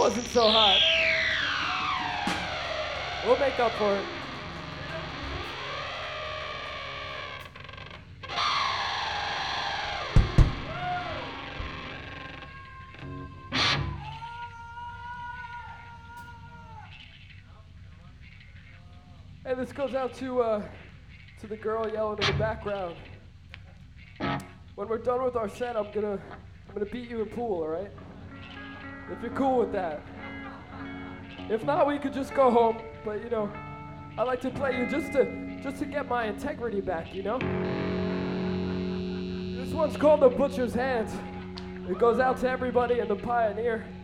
wasn't so hot. We'll make up for it. Hey, this goes out to the girl yelling in the background. When we're done with our set, I'm gonna beat you in pool, all right? If you're cool with that. If not, we could just go home. But you know, I like to play you just to get my integrity back, you know? This one's called The Butcher's Hands. It goes out to everybody in the Pioneer.